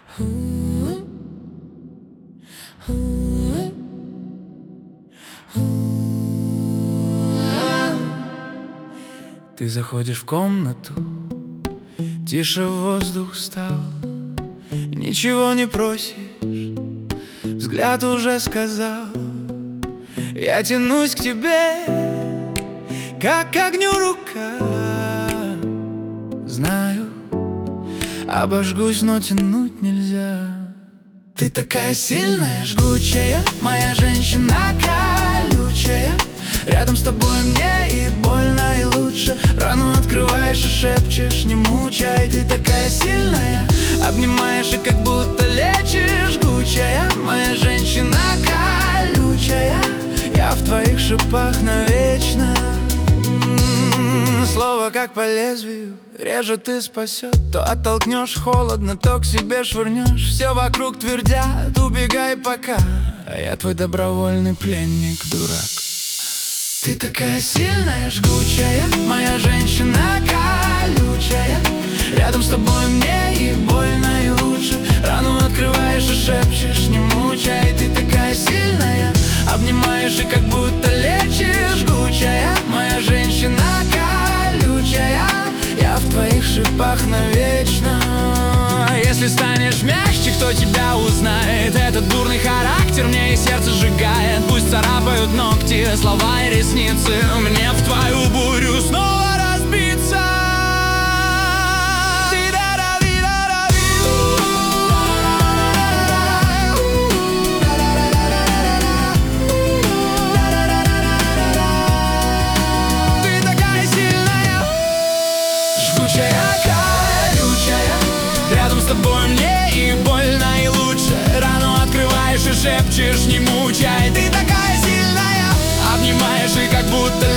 Ты заходишь в комнату, тише воздух стал, ничего не просишь, взгляд уже сказал: я тянусь к тебе, как к огню рука. Знаю, обожгусь, но тянуть нельзя. Ты такая сильная, жгучая, моя женщина колючая. Рядом с тобой мне и больно, и лучше. Рану открываешь и шепчешь: не мучай. Ты такая сильная, обнимаешь и как будто лечишь. Жгучая, моя женщина колючая. Я в твоих шипах навечно. Слово как по лезвию, режет и спасет. То оттолкнешь холодно, то к себе швырнешь. Все вокруг твердят: убегай пока. А я твой добровольный пленник, дурак. Ты такая сильная, жгучая, моя женщина колючая. Рядом с тобой мне и больно, и лучше. Рану открываешь и шепчешь: не мучай. Ты такая сильная, обнимаешь и как будто лечишь. Жгучая, моя женщина колючая. Я в твоих шипах навечно. Если станешь мягче, кто тебя узнает? Этот дурный характер мне и сердце сжигает. Пусть царапают ногти, слова и ресницы, мне в твою бурю снова разбиться. Ты такая сильная, жгучая, колючая. Рядом с тобой мне и больно, и лучше. Рану открываешь и шепчешь: не мучай. Ты такая сильная, обнимаешь и как будто